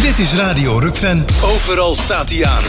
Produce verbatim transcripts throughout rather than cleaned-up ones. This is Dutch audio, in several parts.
Dit is Radio Rukven. Overal staat hij aan.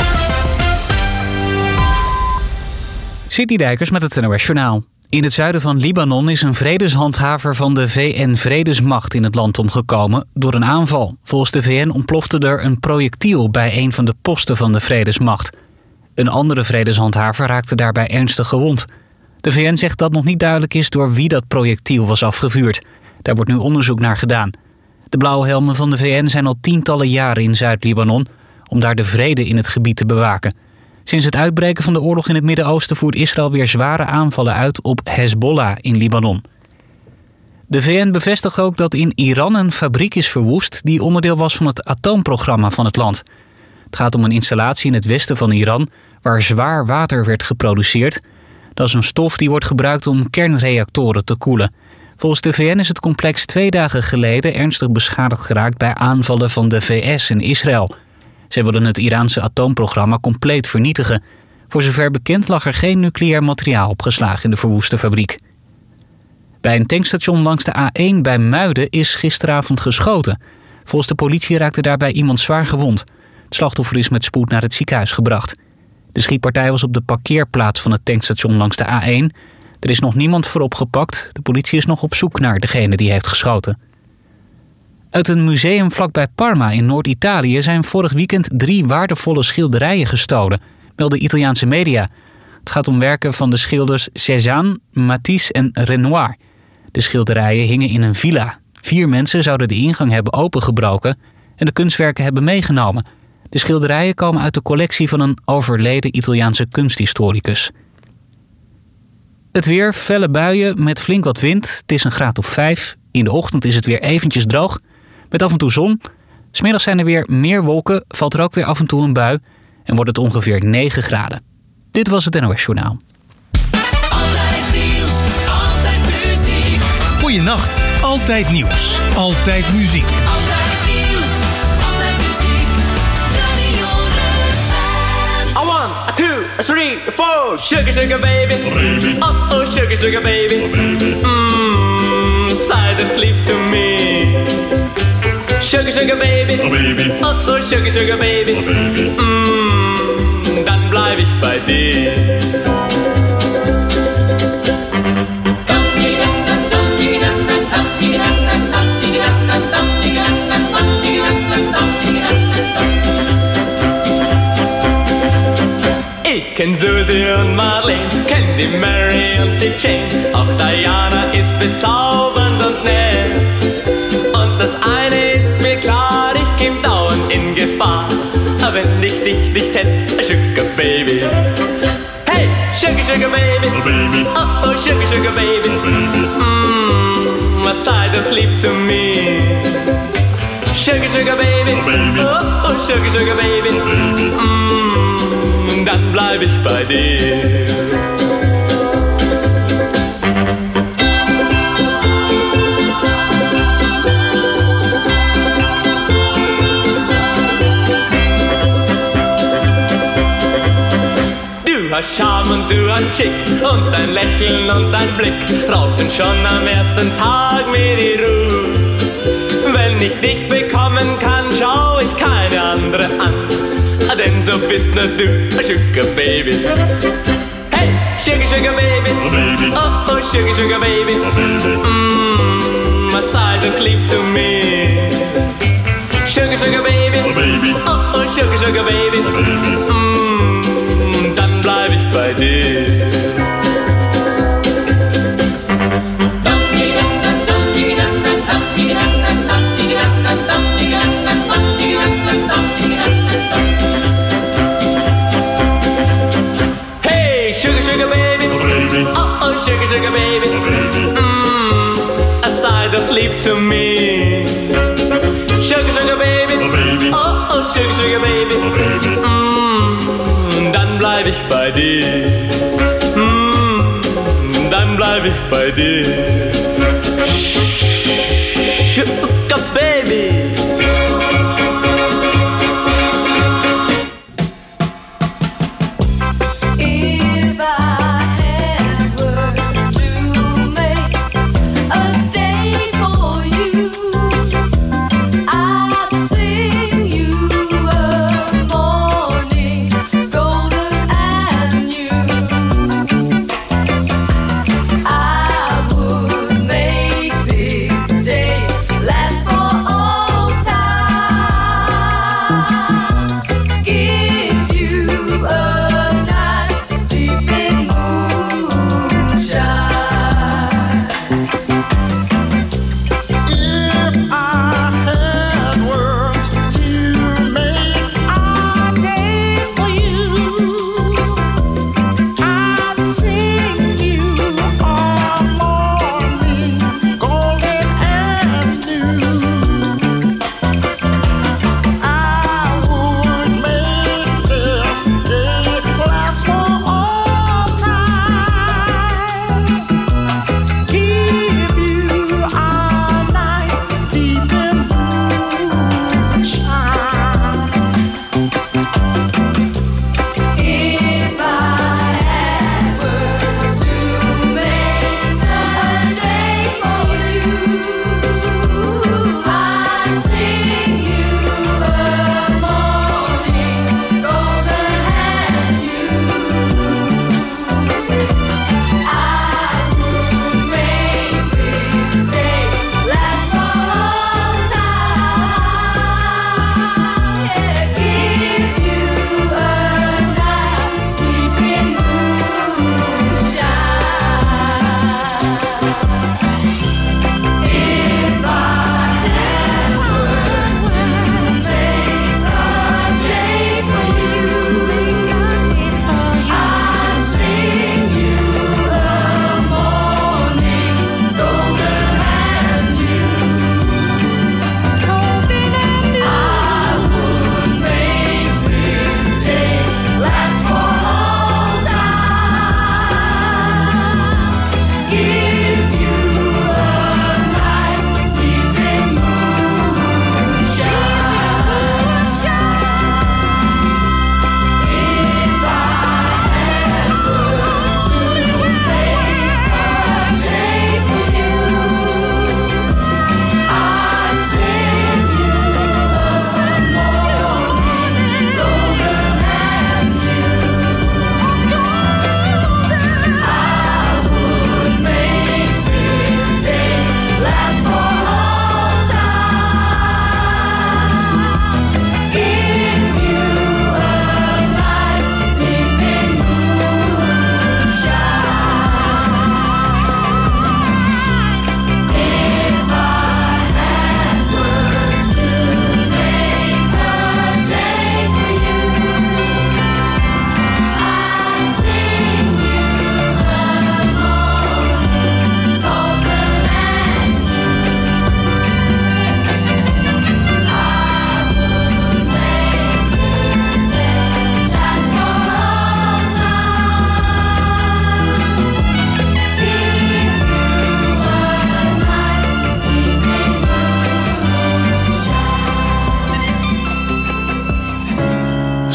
Sidney Dijkers met het N O S Journaal. In het zuiden van Libanon is een vredeshandhaver van de V N-vredesmacht in het land omgekomen door een aanval. Volgens de V N ontplofte er een projectiel bij een van de posten van de vredesmacht. Een andere vredeshandhaver raakte daarbij ernstig gewond. De V N zegt dat nog niet duidelijk is door wie dat projectiel was afgevuurd. Daar wordt nu onderzoek naar gedaan. De blauwhelmen van de V N zijn al tientallen jaren in Zuid-Libanon om daar de vrede in het gebied te bewaken. Sinds het uitbreken van de oorlog in het Midden-Oosten voert Israël weer zware aanvallen uit op Hezbollah in Libanon. De V N bevestigt ook dat in Iran een fabriek is verwoest die onderdeel was van het atoomprogramma van het land. Het gaat om een installatie in het westen van Iran waar zwaar water werd geproduceerd. Dat is een stof die wordt gebruikt om kernreactoren te koelen. Volgens de V N is het complex twee dagen geleden ernstig beschadigd geraakt bij aanvallen van de V S en Israël. Zij willen het Iraanse atoomprogramma compleet vernietigen. Voor zover bekend lag er geen nucleair materiaal opgeslagen in de verwoeste fabriek. Bij een tankstation langs de A één bij Muiden is gisteravond geschoten. Volgens de politie raakte daarbij iemand zwaar gewond. Het slachtoffer is met spoed naar het ziekenhuis gebracht. De schietpartij was op de parkeerplaats van het tankstation langs de A één. Er is nog niemand voor opgepakt. De politie is nog op zoek naar degene die heeft geschoten. Uit een museum vlakbij Parma in Noord-Italië zijn vorig weekend drie waardevolle schilderijen gestolen, melden Italiaanse media. Het gaat om werken van de schilders Cézanne, Matisse en Renoir. De schilderijen hingen in een villa. Vier mensen zouden de ingang hebben opengebroken en de kunstwerken hebben meegenomen. De schilderijen komen uit de collectie van een overleden Italiaanse kunsthistoricus. Het weer, felle buien met flink wat wind. Het is een graad of vijf. In de ochtend is het weer eventjes droog, met af en toe zon. 'S Middags zijn er weer meer wolken, valt er ook weer af en toe een bui en wordt het ongeveer negen graden. Dit was het N O S Journaal. Altijd nieuws, altijd muziek. Goeienacht, altijd nieuws, altijd muziek. Altijd nieuws, altijd muziek. Radio Rukven. A one, a two, a three, a four. Sugar, sugar baby. baby. Oh, oh, sugar, sugar baby. Oh, baby. Mmm, silently to me. Sugar, sugar baby. Oh, baby. Oh, oh, sugar, sugar baby. Oh, baby. Mmm, dann bleib ich bei dir. Ich kenn Susi und Marlene, kenn die Mary und die Jane. Auch Diana ist bezaubernd und nett. Und das eine ist mir klar, ich käm dauernd in Gefahr, wenn ich dich nicht hätt, Sugar Baby. Hey, Sugar, Sugar Baby, oh, baby. Oh, oh, Sugar, Sugar Baby, oh, baby. Mmm, sei doch lieb zu mir. Sugar, Sugar Baby, oh, baby. Oh, oh, Sugar, Sugar Baby, oh, baby. Mmm, dann bleib ich bei dir. Du hast Charme und du hast Schick und dein Lächeln und dein Blick raubten schon am ersten Tag mir die Ruhe. Wenn ich dich bekommen kann, schau ich keine andere an, denn so bist nur du, Sugar Baby. Hey, Sugar, Sugar Baby, oh, baby. Oh, oh, Sugar, Sugar Baby, oh, baby. Mmm, sei doch lieb zu mir. Sugar, Sugar Baby, oh, baby. Oh, oh, Sugar, Sugar Baby, oh, baby. Mmm, dann bleib ich bei dir. Hey, Sugar, Sugar Baby, oh, baby. Oh, oh, Sugar, Sugar Baby, oh, baby. Mmm, sei doch lieb zu mir. Sugar, Sugar Baby, oh, baby. Oh, oh, Sugar, Sugar Baby, oh, baby. Mmm, dann bleib ich bei dir. Mmm, dann bleib ich bei dir. Sugar Baby. A day for you, I'd sing.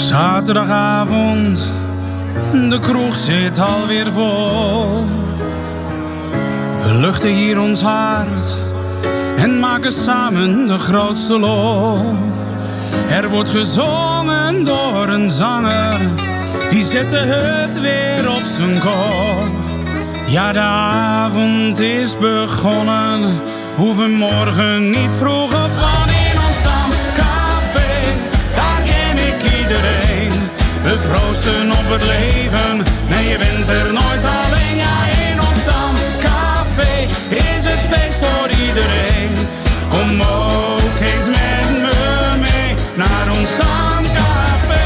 Zaterdagavond, de kroeg zit alweer vol. We luchten hier ons hart en maken samen de grootste lof. Er wordt gezongen door een zanger, die zette het weer op zijn kop. Ja, de avond is begonnen, hoeven morgen niet vroeg op. Want in ons stamcafé, daar ken ik iedereen. We proosten op het leven, nee je bent er nooit alleen. Ja, in ons stamcafé is het feest voor iedereen. Kom ook eens met me mee naar ons stamcafé.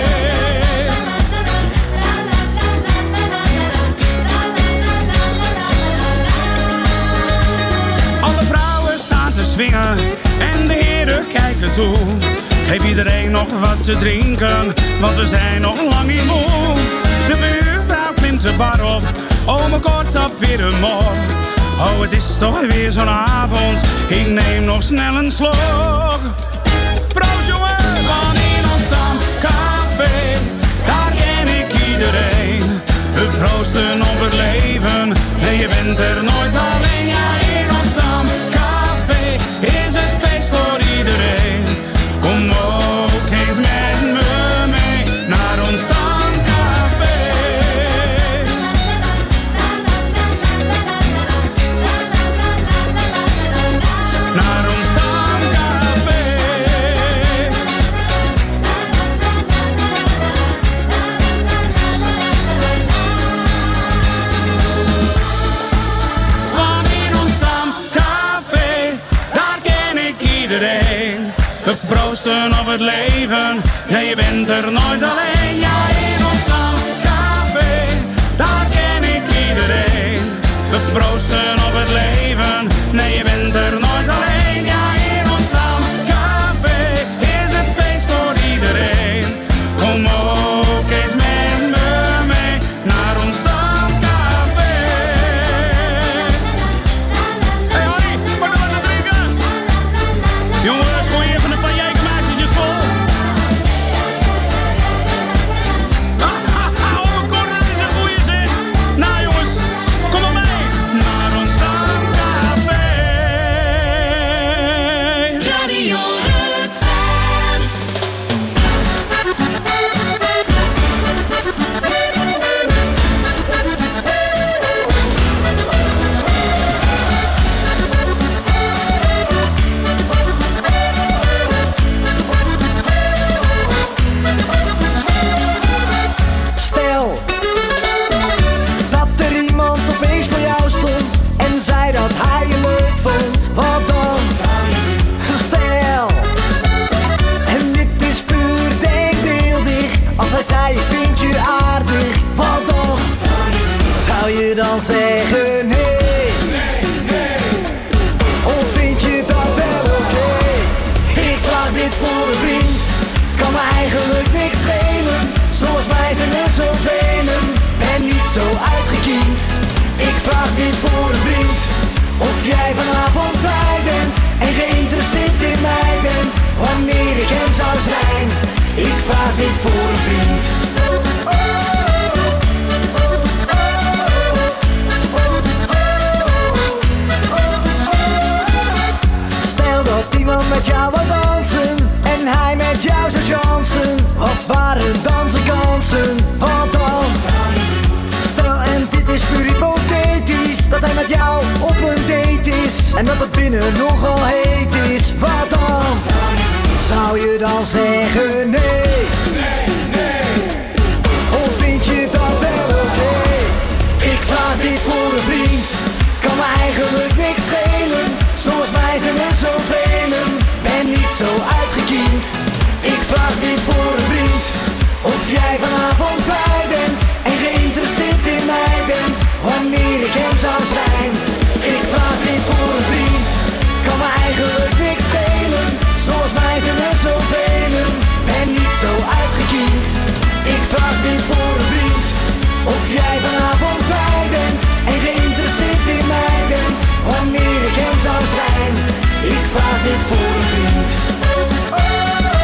Alle vrouwen staan te swingen en de heren kijken toe. Geef iedereen nog wat te drinken, want we zijn nog lang niet moe. De buurvrouw klimt de bar op, ome Kort op weer een mop. Oh, het is toch weer zo'n avond, ik neem nog snel een slok. Proost jongen, want in ons stamcafé, daar ken ik iedereen. We proosten op het leven, nee je bent er nooit alleen. Ja, in ons stamcafé is het feest voor iedereen. Kom ook eens met me mee naar ons stamcafé. Naar ons stamcafé. Want in ons stamcafé, daar ken ik iedereen. We proosten op het leven, nee je bent er nooit alleen. Ja, in ons stamcafé, daar ken ik iedereen. We proosten op het leven, nee je bent er nooit alleen. Ja, in ons stamcafé is het feest voor iedereen. Kom ook eens met me mee naar ons stamcafé. Hey Harry, wat wil je drinken? Jongens, gooi even een paar jekermeisjes vol. Oh, mijn kort, dat is een goeie zeg. Nou jongens, kom maar mee naar ons stamcafé. Radio Rutven. Stel dat er iemand opeens voor jou stond en zei dat hij je leuk vond. Wat dan? Stel, en dit is puur denkbeeldig, als hij zei ik vind je aardig. Wat dan? Zou je dan zeggen nee? Of vind je dat wel oké? Ik vraag dit voor een vriend, het kan me eigenlijk niks schelen. Zoals mij zijn er zoveel, ben niet zo uitgekiend. Ik vraag dit voor een vriend, of jij vanavond vrij bent en geïnteresseerd in mij bent, wanneer ik hem zou zijn. Ik vraag dit voor een vriend. Stel dat iemand met jou wil dansen en hij met jou zou chansen. Wat waren dan zijn kansen? Wat dan? Stel, en dit is puur hypothetisch, dat hij met jou op een date is en dat het binnen nogal heet is. Wat dan? Zou je dan zeggen nee? Of vind je dat wel oké? Ik vraag dit voor een vriend, het kan me eigenlijk niks schelen. Zoals mij zijn er zoveel, ben niet zo uitgekiend. Ik vraag dit voor een vriend, of jij vanavond vrij bent en geïnteresseerd in mij bent, wanneer ik hem zou zijn. Ik vraag dit voor een vriend, het kan me eigenlijk niks schelen. Zoals mij zijn er zoveel, ben niet zo uitgekiend. Ik vraag dit voor een vriend, of jij vanavond vrij bent en geïnteresseerd in mij bent, wanneer ik hem zou zijn. Ik vraag dit voor een vriend.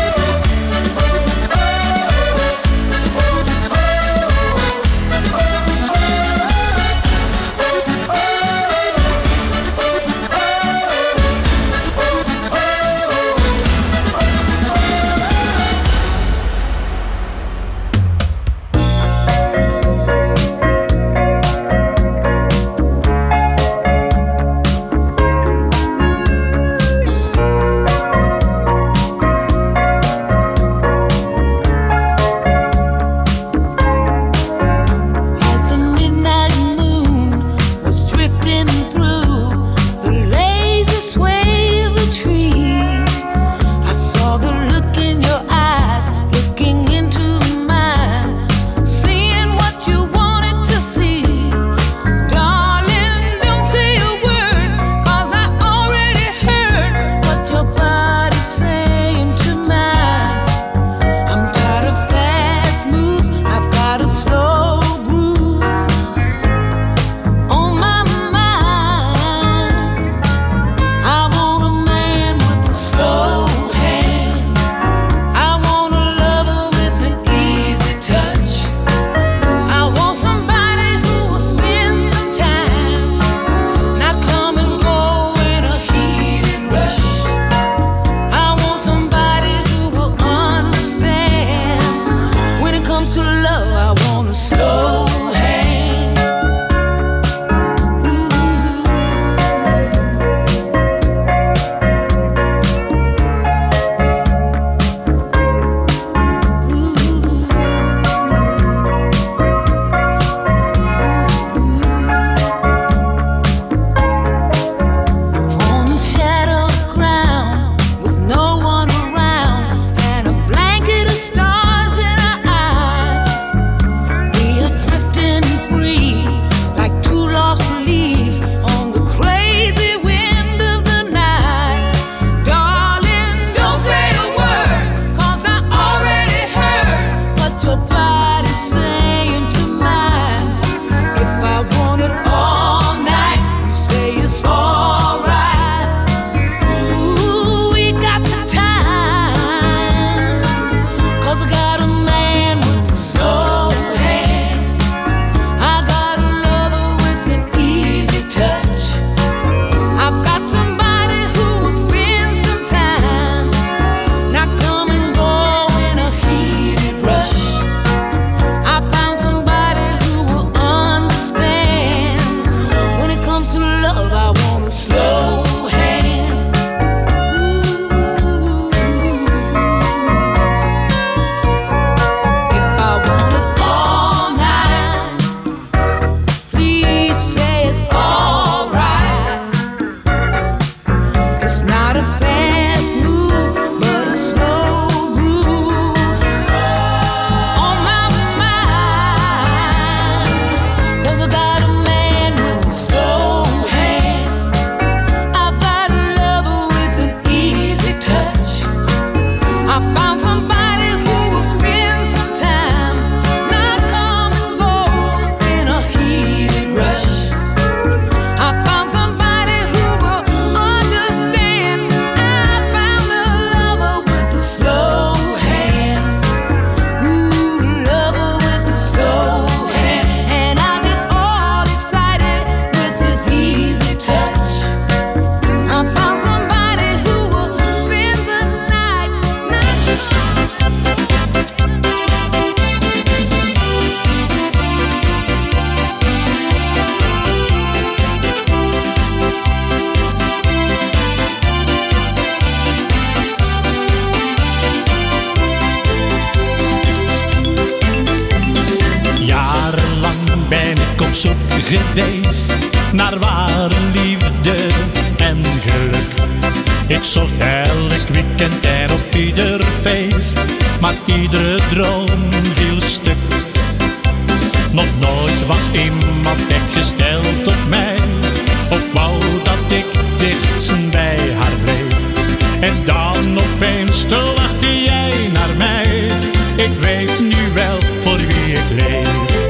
zoek geweest naar ware liefde en geluk. Ik zocht elk weekend en op ieder feest, maar iedere droom viel stuk. Nog nooit was iemand echt gesteld op mij, ook wou dat ik dicht bij haar bleef. En dan opeens te lachte jij naar mij, ik weet nu wel voor wie ik leef.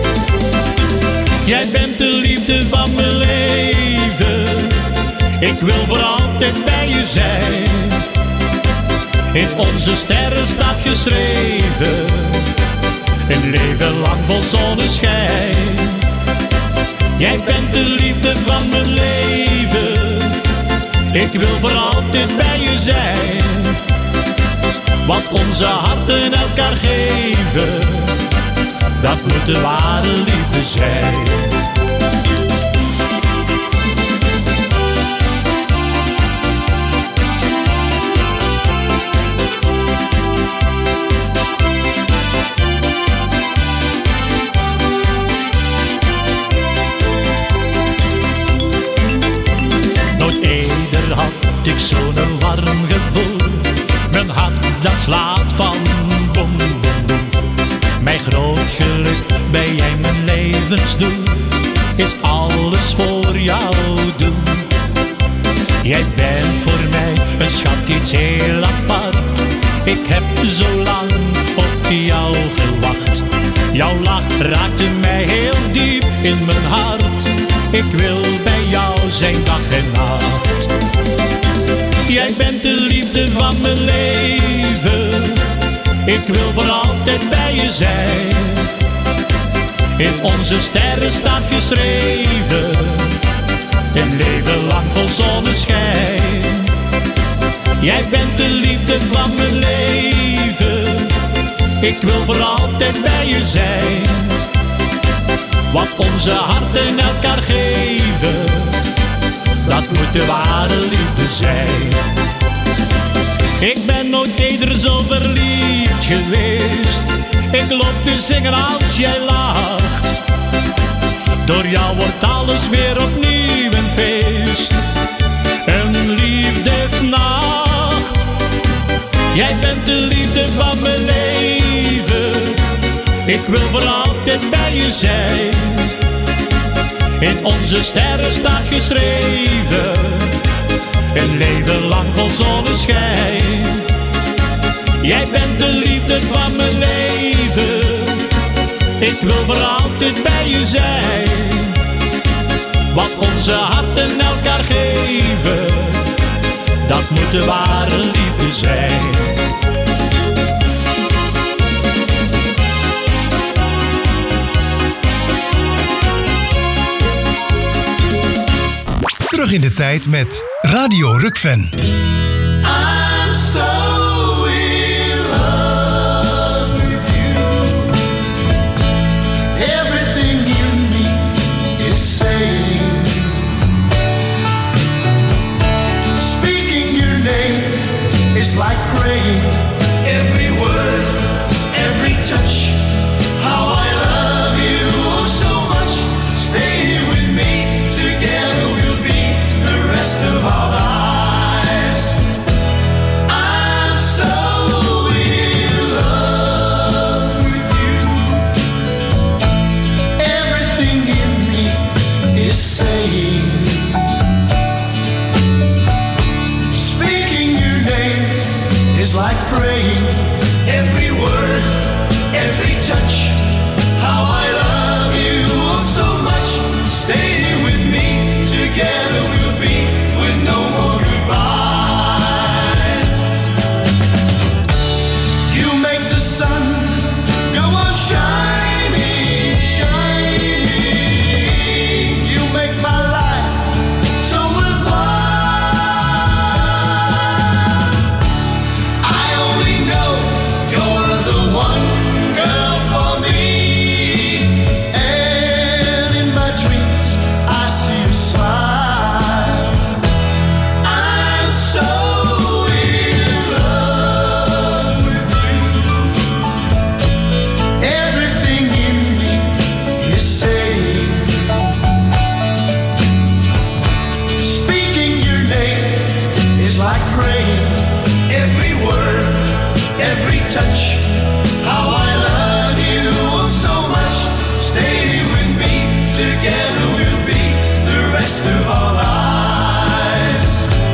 Jij bent de liefde van mijn leven, ik wil voor altijd bij je zijn. In onze sterren staat geschreven, een leven lang vol zonneschijn. Jij bent de liefde van mijn leven, ik wil voor altijd bij je zijn. Wat onze harten elkaar geven, dat moet de ware liefde zijn. Ik zo'n warm gevoel, mijn hart dat slaat van bom, bom, bom. Mijn groot geluk, ben jij mijn levensdoel, is alles voor jou doen. Jij bent voor mij een schat, iets heel apart, ik heb zo lang op jou gewacht. Jouw lach raakte mij heel diep in mijn hart, ik wil bij jou zijn dag en nacht. Jij bent de liefde van mijn leven, ik wil voor altijd bij je zijn. In onze sterren staat geschreven, een leven lang vol zonneschijn. Jij bent de liefde van mijn leven, ik wil voor altijd bij je zijn. Wat onze harten elkaar geven, dat moet de ware liefde zijn. Ik ben nooit eerder zo verliefd geweest, ik loop te zingen als jij lacht. Door jou wordt alles weer opnieuw een feest, een liefdesnacht. Jij bent de liefde van mijn leven, ik wil voor altijd bij je zijn. In onze sterren staat geschreven, een leven lang vol zonneschijn. Jij bent de liefde van mijn leven, ik wil voor altijd bij je zijn. Wat onze harten elkaar geven, dat moet de ware liefde zijn. Terug in de tijd met Radio Rukven. I'm so in love with you. Everything in me is saying, speaking your name is like praying. Every word, every touch, how I love you oh so much. Stay here with me, together we'll be the rest of our lives. I'm so in love with you. Everything in me is saying, speaking your name is like praying. Every word, every touch, how I love you oh so much. Stay here with me, together we'll be with no more goodbyes. You make the sun go on shining, shining. You make my life so worthwhile. I only know you're the one girl for me. touch. How I love you oh so much. Stay with me, together we'll be the rest of our lives.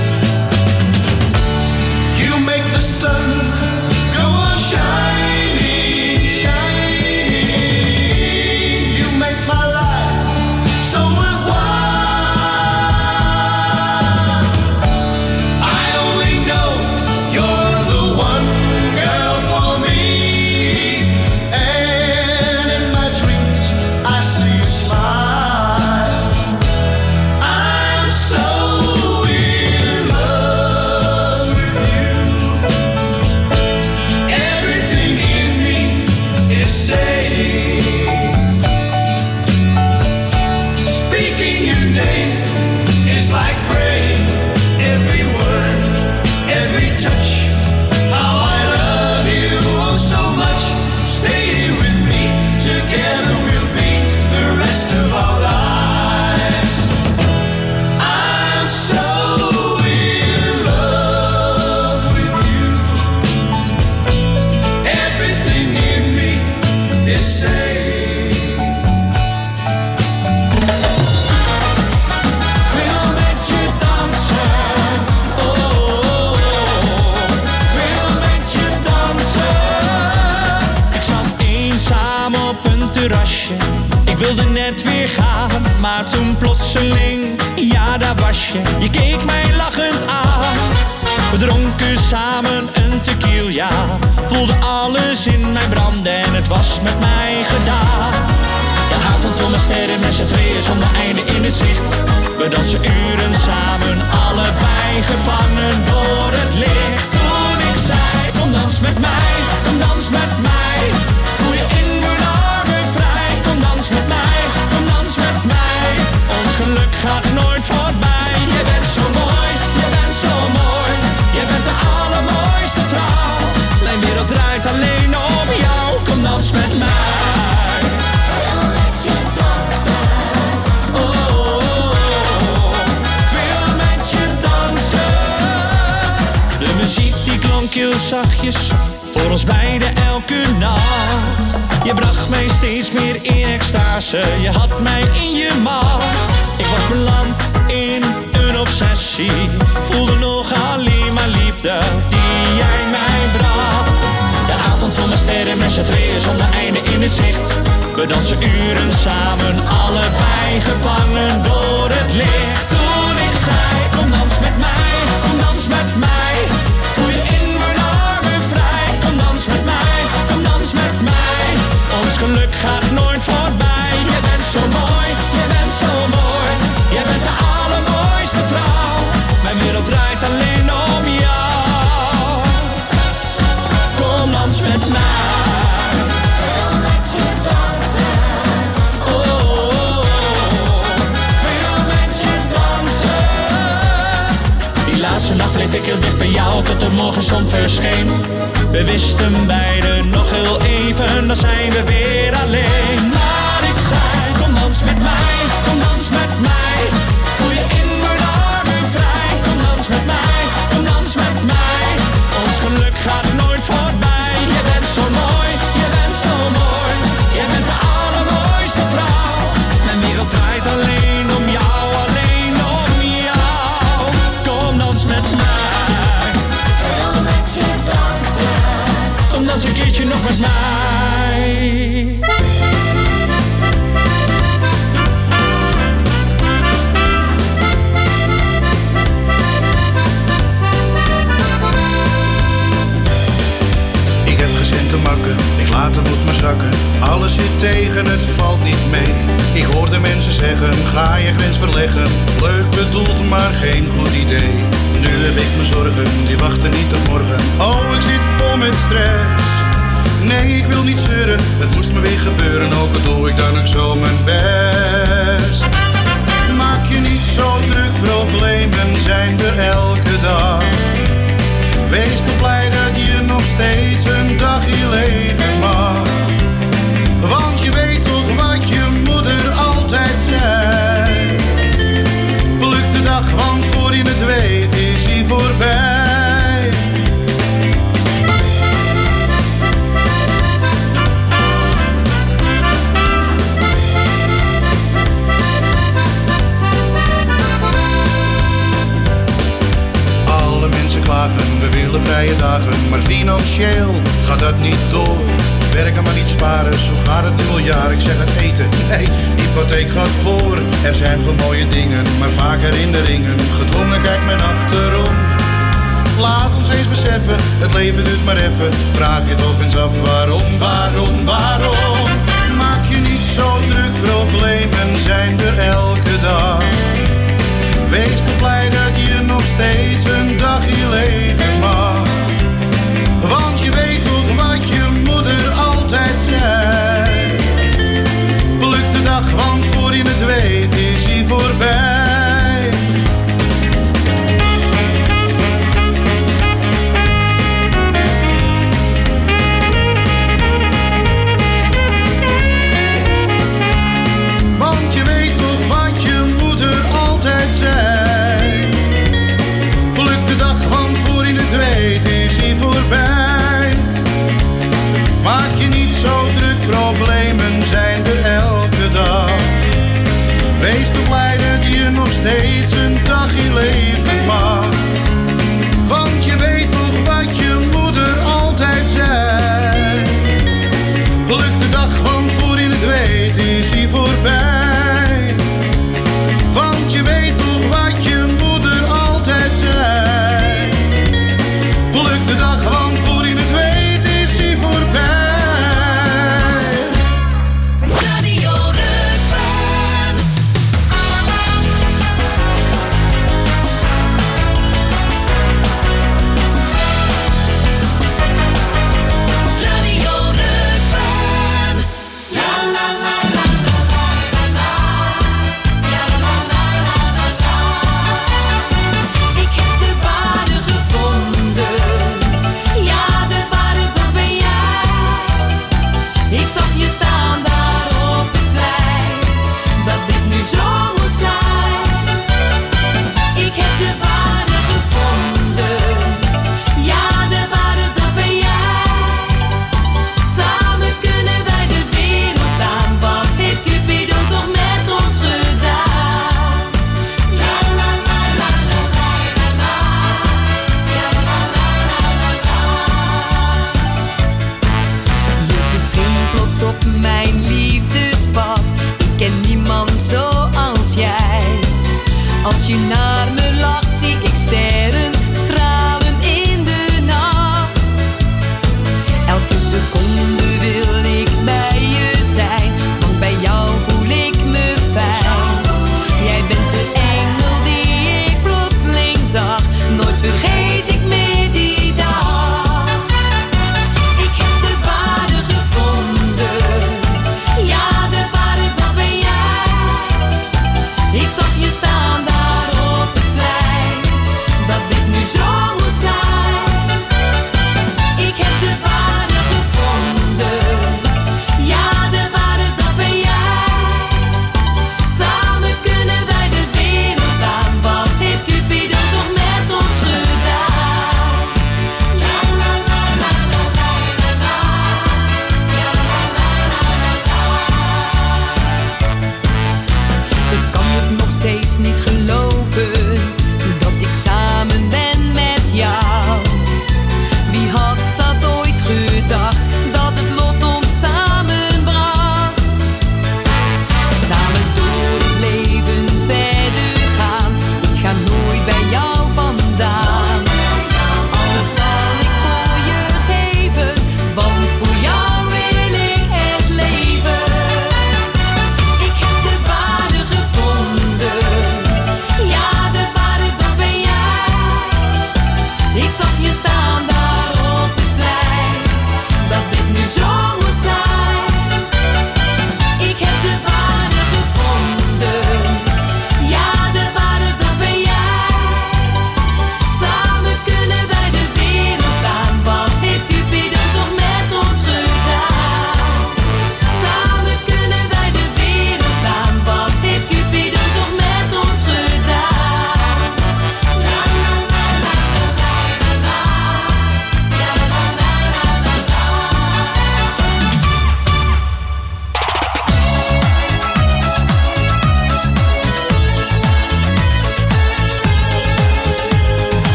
You make the sun go on shining, shining. You make my life so worthwhile. I only know you're the one girl for me. And in my dreams I see you smile. I'm so in love with you. Everything in me is saying, speaking your name is like praying. Every word, every touch. How I love you oh so much. Stay with me, together we'll be the rest of our lives. I'm so in love with you. Everything in me is saying, wil met je dansen. Oh, wil met je dansen. Ik zat eenzaam op een terrasje. Ik wilde net weer gaan, maar toen plotseling, ja daar was je. Je keek mij lachend aan. We dronken samen een tequila. Voelde alles in mij branden en het was met mij gedaan. De avond vol met sterren met z'n tweeën zonder einde in het zicht. We dansen uren samen, allebei gevangen door het licht. Toen ik zei, kom dans met mij, kom dans met mij. Voel je in mijn armen vrij. Kom dans met mij, kom dans met mij. Ons geluk gaat nooit voorbij. Je bent zo mooi, je bent zo mooi. Je bent de allermooiste vrouw. Mijn wereld draait alleen om jou. Kom dans met mij. Wil met je dansen. Oh, oh, oh. Wil met je dansen. De muziek die klonk heel zachtjes. Voor ons beiden elke nacht. Je bracht mij steeds meer in extase. Je had mij in je macht. Ik was beland in een obsessie. Voelde nog alleen maar liefde die jij mij bracht. De avond vol met sterren met z'n tweeën zonder einde in het zicht. We dansen uren samen, allebei gevangen door het licht. Toen ik zei, kom dans met mij, kom dans met mij. Voel je in mijn armen vrij. Kom dans met mij, kom dans met mij. Ons geluk gaat nooit voorbij. Je bent zo mooi, je bent zo mooi. Je bent de allermooiste vrouw. Mijn wereld draait alleen om jou. Kom dans met mij. Wil met je dansen. Oh, oh, oh. Wil met je dansen. Die laatste nacht bleef ik heel dicht bij jou tot de morgenzon verscheen. We wisten beiden nog heel even, dan zijn we weer alleen. Maar ik zei, kom dans met mij, kom dans met mij. Voel je in mijn armen vrij. Kom dans met mij, kom dans met mij. Ons geluk gaat nooit voorbij. Je bent zo mooi, je bent zo mooi. Je bent de allermooiste vrouw. Mijn wereld draait alleen om jou, alleen om jou. Kom dans met mij. Wil met je dansen. Kom dans een keertje nog met mij. Ik heb geen cent te makken, ik laat het moet maar zakken. Alles zit tegen, het valt niet mee. Ik hoorde mensen zeggen, ga je grens verleggen. Leuk bedoeld, maar geen goed idee. Nu heb ik mijn zorgen, die wachten niet tot morgen. Oh, ik zit vol met stress. Nee, ik wil niet zeuren, het moest me weer gebeuren. Ook al doe ik dan ook zo mijn best. Maak je niet zo druk, problemen zijn er elke dag. Wees toch blij dat je nog steeds een dag je leven mag. Want je weet toch wat je moeder altijd zei. Pluk de dag, want voor je het weet is hij voorbij. financieel gaat dat niet door. Werken maar niet sparen, zo gaat het nu al jaren. Ik zeg het eten, nee, hypotheek gaat voor. Er zijn veel mooie dingen, maar vaak herinneringen. Gedwongen kijkt men achterom. Laat ons eens beseffen, het leven duurt maar even. Vraag je toch eens af waarom, waarom, waarom. Maak je niet zo druk, problemen zijn er elke dag. Wees toch blij dat je nog steeds een dagje leven mag. Want je weet toch wat je moeder altijd zei. Pluk de dag, want voor je het weet is hij voorbij. Want je weet toch wat je moeder altijd zei. Pluk de dag, want voor je het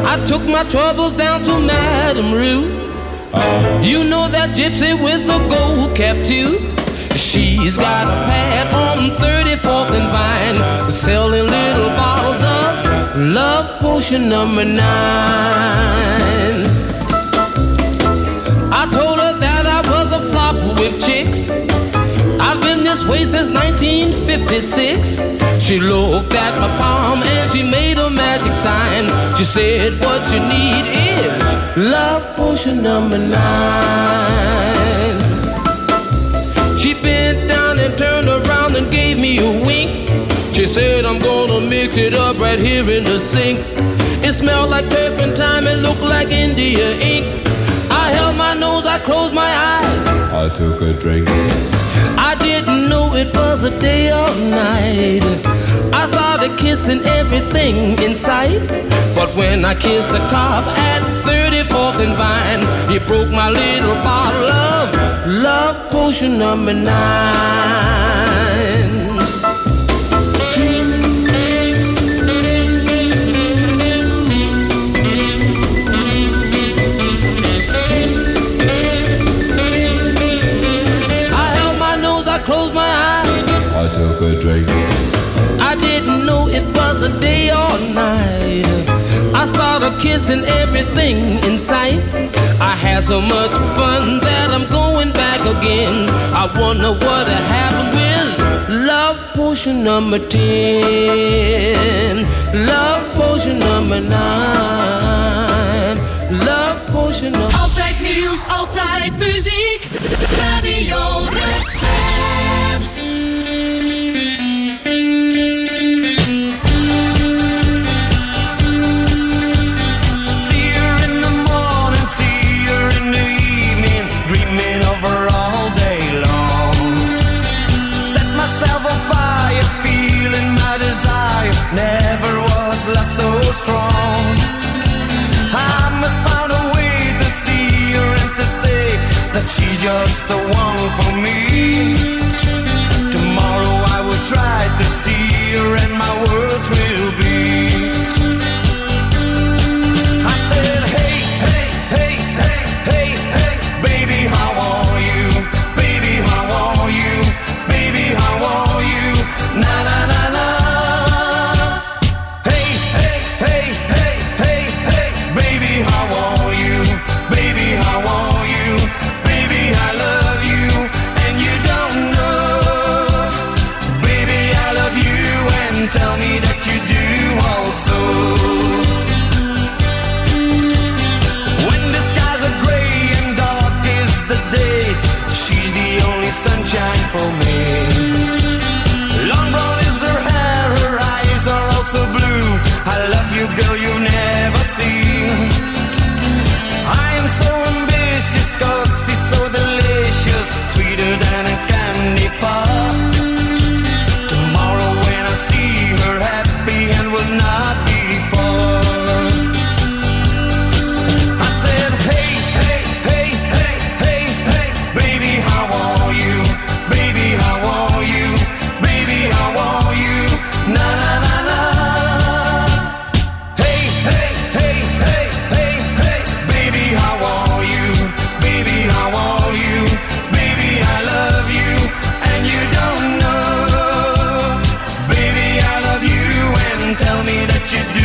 I took my troubles down to Madame Ruth. You know that gypsy with the gold cap tooth. She's got a pad on thirty-fourth and Vine, selling little bottles of love potion number nine. I told her that I was a flop with chicks. I've been this way since nineteen fifty-six. She looked at my palm and she made a magic sign. She said, what you need is love potion number nine. She bent down and turned around and gave me a wink. She said, I'm gonna mix it up right here in the sink. It smelled like turpentine and looked like India ink. I held my nose, I closed my eyes. I took a drink. I didn't know it was a day or night. I started kissing everything in sight. But when I kissed the cop at thirty-fourth and Vine, he broke my little bottle of love potion number nine. Closed my eyes. I took a drink. I didn't know it was a day or night. I started kissing everything in sight. I had so much fun that I'm going back again. I wonder what happened with love potion number ten. Love potion number nine. Love potion number... Altijd nieuws, altijd muziek. Radio Red. Never was love so strong. I must find a way to see her and to say that she's just the one for me. Tomorrow I will try to see her and my words will be. I said, hey, hey, hey, hey, hey, hey, baby, how are you? Baby, how are you? Baby, how are you? Na na na na. Tell me that you do also. When the skies are gray and dark is the day, she's the only sunshine for me. Long brown is her hair, her eyes are also blue. I love you, girl, you never seen. I am so ambitious, cause she's so delicious, sweeter than a candy bar. And will not be far. I said, hey, hey, hey, hey, hey, hey, baby, how are you? Baby, how are you? Baby, how are you? Na na na na. Hey, hey, hey, hey, hey, hey, baby, how are you? Baby, how are you? Baby, I love you, and you don't know. Baby, I love you. Tell me that you do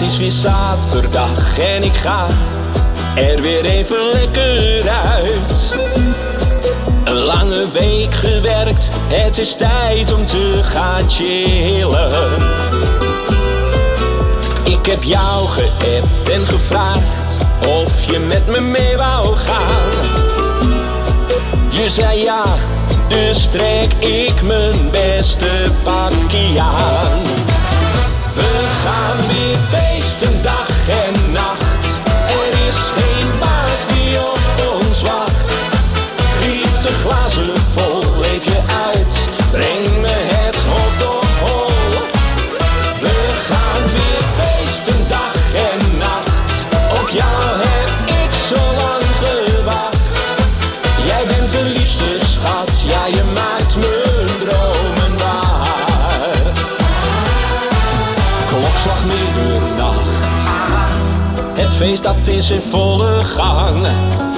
is weer zaterdag en ik ga er weer even lekker uit. Een lange week gewerkt, het is tijd om te gaan chillen. Ik heb jou geappt en gevraagd of je met me mee wou gaan. Je zei ja, dus trek ik mijn beste pakje aan. We gaan weer feesten dag en nacht. Er is geen baas die op ons wacht. Giet de glazen vol, leef je uit. Breng me het hoofd op hol. We gaan weer feesten dag en nacht. Op jou heb ik zo lang gewacht. Jij bent de liefste schat, ja je maakt mijn dromen waar. Klokslag middernacht. Het feest dat is in volle gang.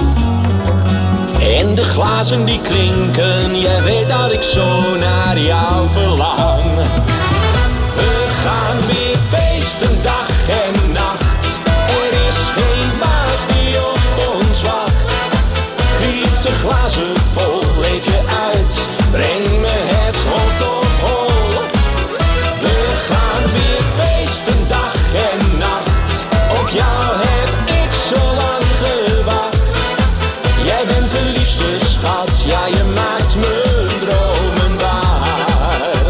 En de glazen die klinken, jij weet dat ik zo naar jou verlang. We gaan weer feesten dag en nacht. Er is geen baas die op ons wacht. Giet de glazen vol, leef je uit. Breng me het hoofd op hol. We gaan weer feesten dag en nacht. Op jou heb ik zo lang gewacht. Jij bent de liefste schat, ja je maakt mijn dromen waar.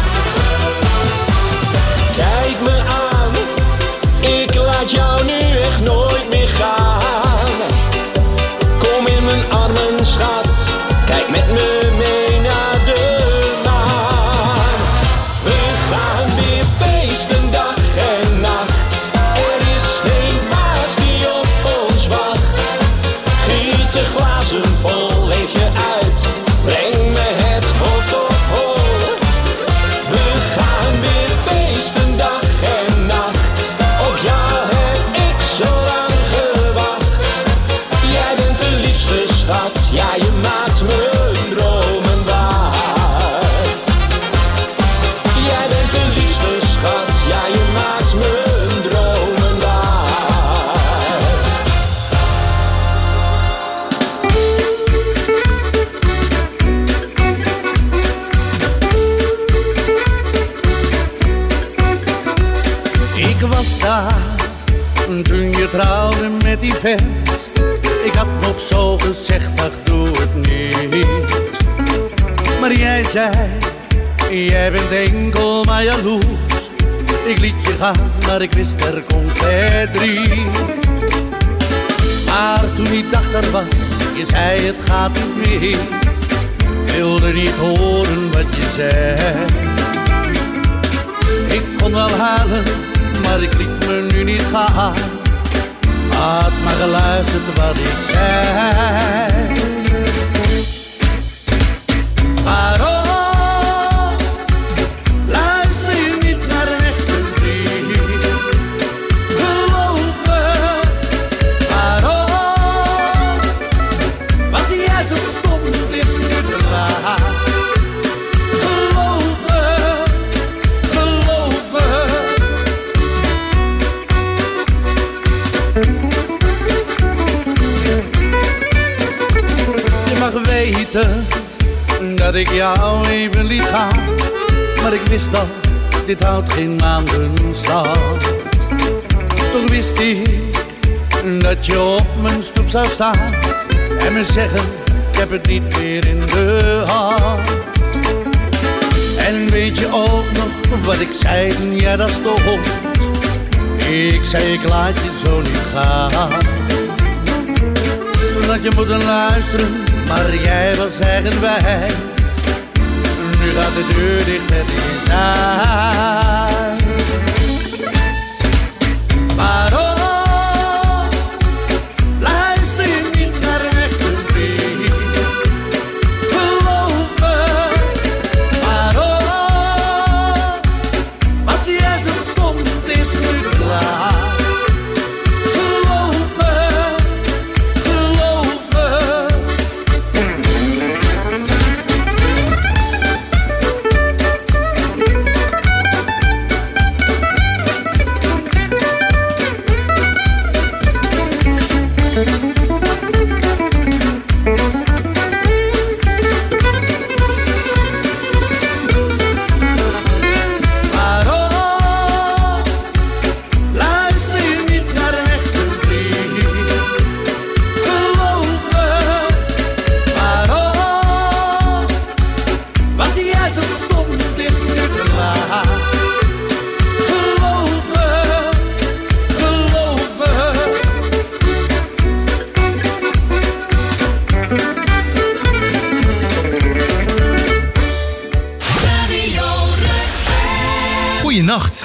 Kijk me aan, ik laat jou nu echt nooit meer gaan. Kom in mijn armen schat, kijk met me mee naar de maan. We gaan weer feesten dag en nacht. Er is geen baas die op ons wacht. Giet de glazen vol, leef je uit. Breng me het hoofd op hol. We gaan weer feesten dag en nacht. Op jou heb ik zo lang gewacht. Jij bent de liefste schat, ja je maakt mijn dromen waar. Jij bent de liefste schat, ja je maakt mijn dromen waar. Ik was daar toen je trouwde met die vent. Ik had nog zo gezegd, ach doe het niet. Maar jij zei, jij bent enkel maar jaloers. Ik liet je gaan, maar ik wist er komt verdriet. Maar toen die dag er was, je zei het gaat niet meer. Ik wilde niet horen wat je zei. Ik kon wel huilen, maar ik liet me nu niet gaan. Had maar geluisterd wat ik zei. Waarom luister je niet naar een echte vriend? Geloof me. Waarom was jij zo stom? Het is niet waar. Geloof me, geloof me. Je mag weten dat ik jou even liet gaan. Maar ik wist al, dit houdt geen maanden stand. Toch wist ik dat je op mijn stoep zou staan. En me zeggen, ik heb het niet meer in de hand. En weet je ook nog wat ik zei toen jij daar stond? Ik zei ik laat je zo niet gaan. Dat je moeten luisteren, maar jij was eigenwijs. Nu gaat de deur dicht, het is uit. Waarom luister je niet naar een echte vriend? Geloof me. Waarom was jij zo stom? Het is nu klaar. Geloof me, geloof me. stom, het is nu te laat. Geloof me, geloof me. Goeienacht.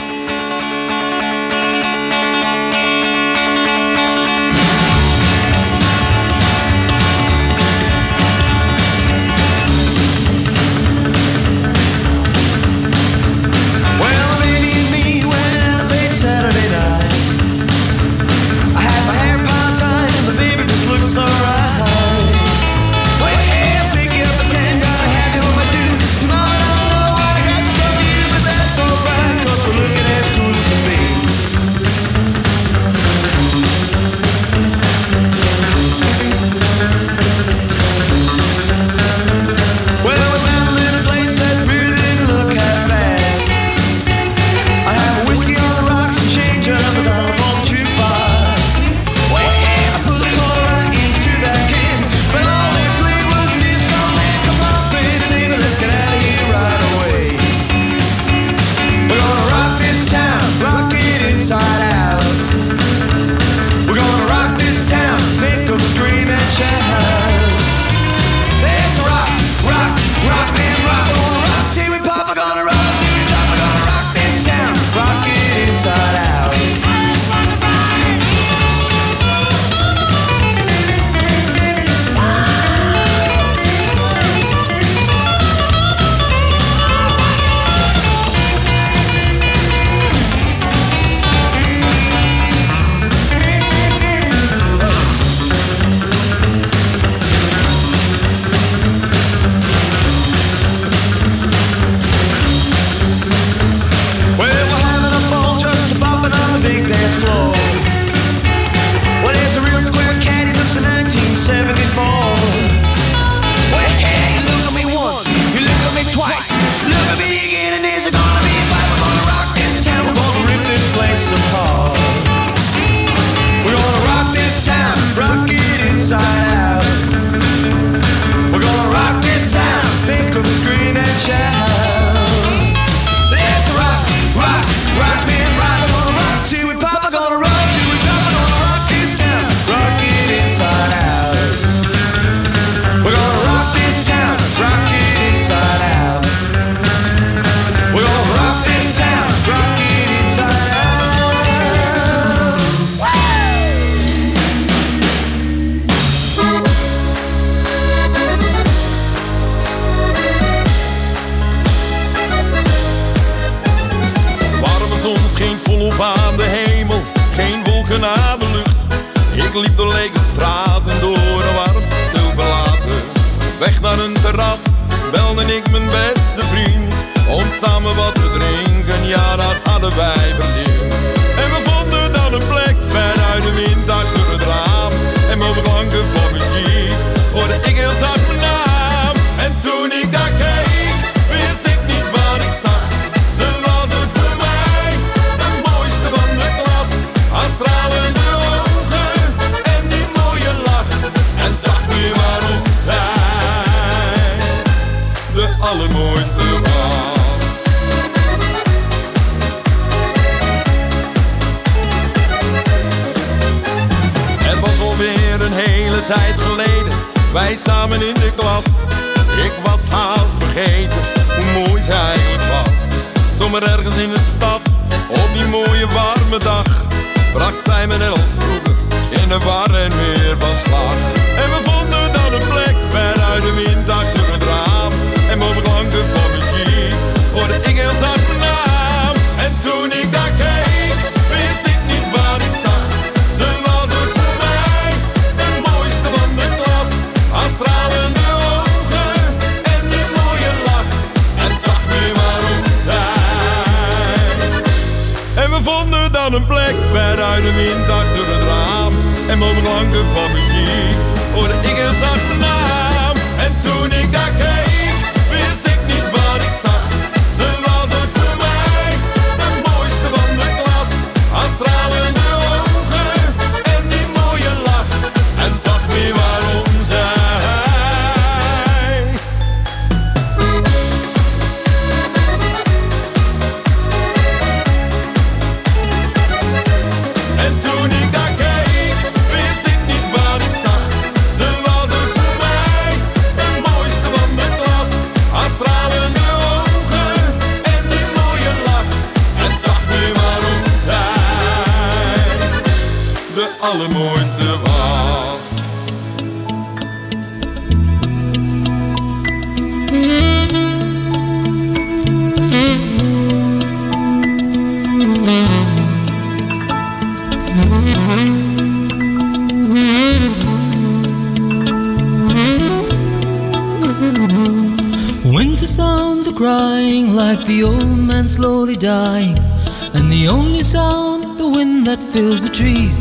allermooiste was. Winter sounds are crying like the old man slowly dying, and the only sound, the wind that fills the trees.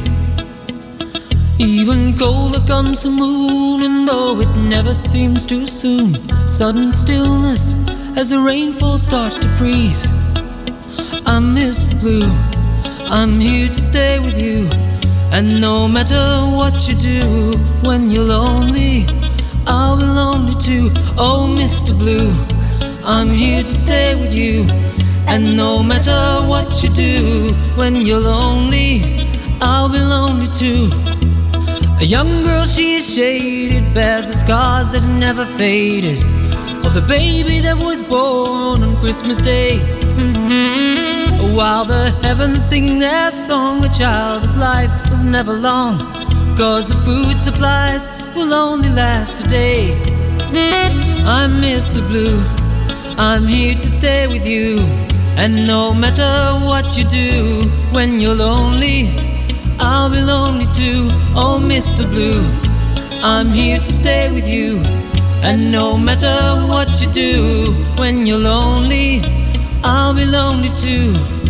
Even colder comes the moon, and though it never seems too soon, sudden stillness as the rainfall starts to freeze. I'm Mister Blue, I'm here to stay with you, and no matter what you do, when you're lonely, I'll be lonely too. Oh, Mister Blue, I'm here to stay with you, and no matter what you do, when you're lonely, I'll be lonely too. A young girl, she is shaded, bears the scars that never faded, of the baby that was born on Christmas Day. While the heavens sing their song, a child's life was never long, 'cause the food supplies will only last a day. I'm Mister Blue, I'm here to stay with you, and no matter what you do, when you're lonely, I'll be lonely too. Oh, Mister Blue, I'm here to stay with you, and no matter what you do, when you're lonely, I'll be lonely too.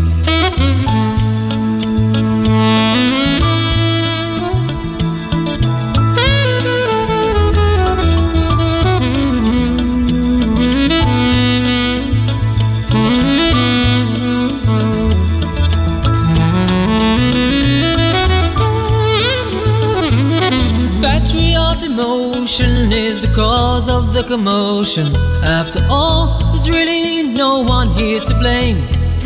Emotion is the cause of the commotion. After all, there's really no one here to blame.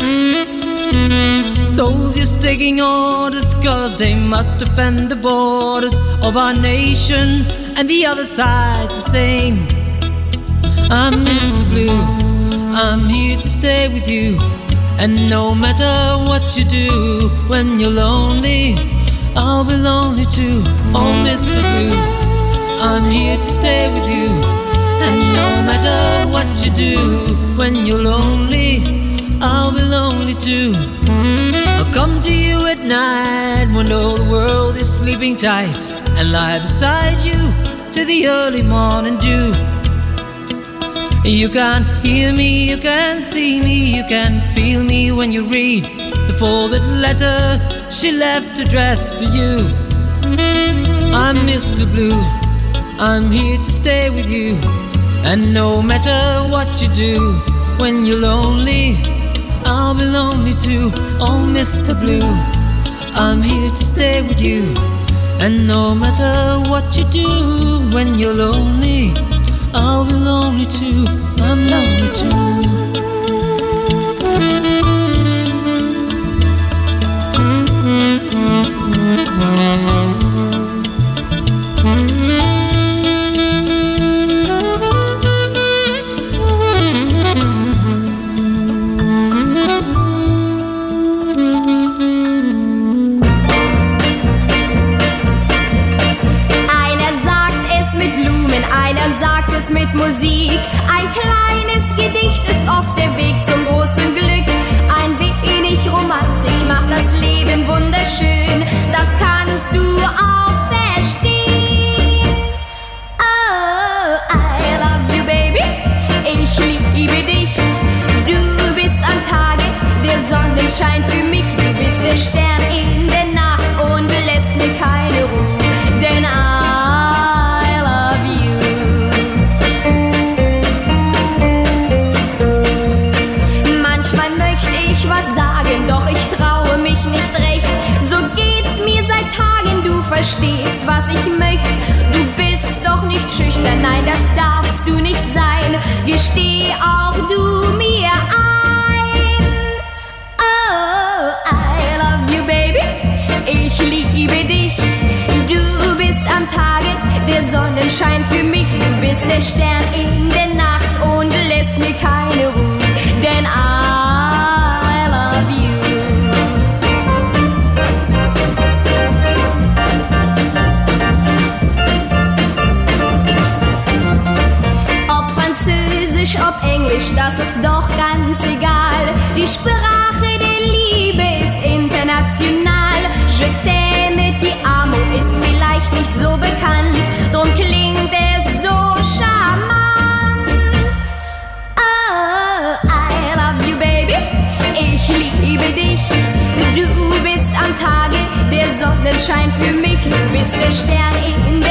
Soldiers taking orders 'cause they must defend the borders of our nation, and the other side's the same. I'm Mister Blue, I'm here to stay with you, and no matter what you do, when you're lonely, I'll be lonely too. Oh, Mister Blue, I'm here to stay with you, and no matter what you do, when you're lonely, I'll be lonely too. I'll come to you at night when all the world is sleeping tight, and lie beside you to the early morning dew. You can hear me, you can see me, you can feel me when you read the folded letter she left addressed to you. I'm Mister Blue, I'm here to stay with you, and no matter what you do, when you're lonely, I'll be lonely too. Oh, Mister Blue, I'm here to stay with you, and no matter what you do, when you're lonely, I'll be lonely too. I'm lonely too. Mit Musik. Ein kleines Gedicht ist oft der Weg zum großen Glück. Ein wenig Romantik macht das Leben wunderschön. Das kannst du auch verstehen. Oh, I love you, baby. Ich liebe dich. Du bist am Tage der Sonnenschein für mich. Du bist der Stern in der Nacht und du lässt mir keine Ruhe. Denn I love you. Was sagen, doch ich traue mich nicht recht. So geht's mir seit Tagen, du verstehst, was ich möcht. Du bist doch nicht schüchtern, nein, das darfst du nicht sein. Gesteh auch du mir ein. Oh, I love you, baby. Ich liebe dich. Du bist am Tage der Sonnenschein für mich. Du bist der Stern in der Nacht und lässt mir keine Ruhe. Denn I love you. ist doch ganz egal. Die Sprache der Liebe ist international. Je t'aime, ti amo ist vielleicht nicht so bekannt, drum klingt es so charmant. Oh, I love you, baby, ich liebe dich. Du bist am Tage der Sonnenschein für mich, du bist der Stern in der